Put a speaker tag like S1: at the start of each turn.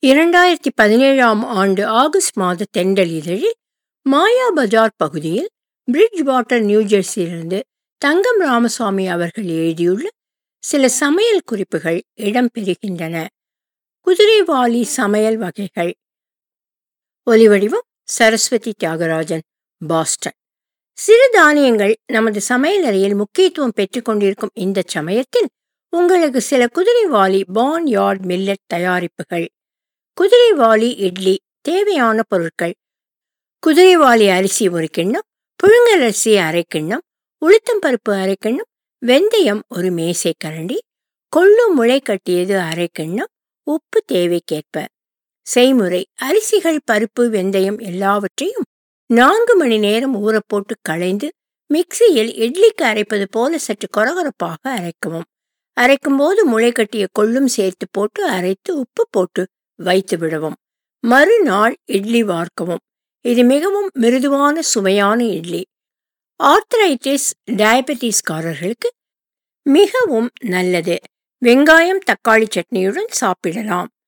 S1: 2017ஆம் ஆண்டு ஆகஸ்ட் மாத தென்றல் இதழில் மாயா பஜார் பகுதியில் பிரிட்ஜ் வாட்டர் நியூஜெர்சியிலிருந்து தங்கம் ராமசாமி அவர்கள் எழுதியுள்ள சில சமையல் குறிப்புகள் இடம்பெறுகின்றன. குதிரைவாலி சமையல் வகைகள். ஒலிவடிவம் சரஸ்வதி தியாகராஜன், பாஸ்டன். சிறுதானியங்கள் நமது சமையல் அறையில் முக்கியத்துவம் பெற்றுக்கொண்டிருக்கும் இந்த சமயத்தில் உங்களுக்கு சில குதிரைவாலி பார்ன் யார்ட் மில்லட் தயாரிப்புகள். குதிரைவாலி இட்லி. தேவையான பொருட்கள்: குதிரைவாலி அரிசி 1 கிண்ணம், புழுங்கல் அரிசி அரை கிண்ணம், உளுத்தம்பருப்பு அரை கிண்ணம், வெந்தயம் 1 மேசைக்கரண்டி, கொள்ளு முளை கட்டியது அரை கிண்ணம், உப்பு தேவைக்கேற்ப. செய்முறை: அரிசிகள், பருப்பு, வெந்தயம் எல்லாவற்றையும் 4 மணி நேரம் ஊறப்போட்டு களைந்து மிக்சியில் இட்லிக்கு அரைப்பது போல சற்று கொரகொரப்பாக அரைக்கவும். அரைக்கும் போது முளை கட்டிய கொள்ளும் சேர்த்து போட்டு அரைத்து உப்பு போட்டு வைத்து விடவும். மறுநாள் இட்லி வார்க்கவும். இது மிகவும் மிருதுவான சுவையான இட்லி. ஆர்த்ரைட்டிஸ், டயபெட்டிஸ்காரர்களுக்கு மிகவும் நல்லது. வெங்காயம் தக்காளி சட்னியுடன் சாப்பிடலாம்.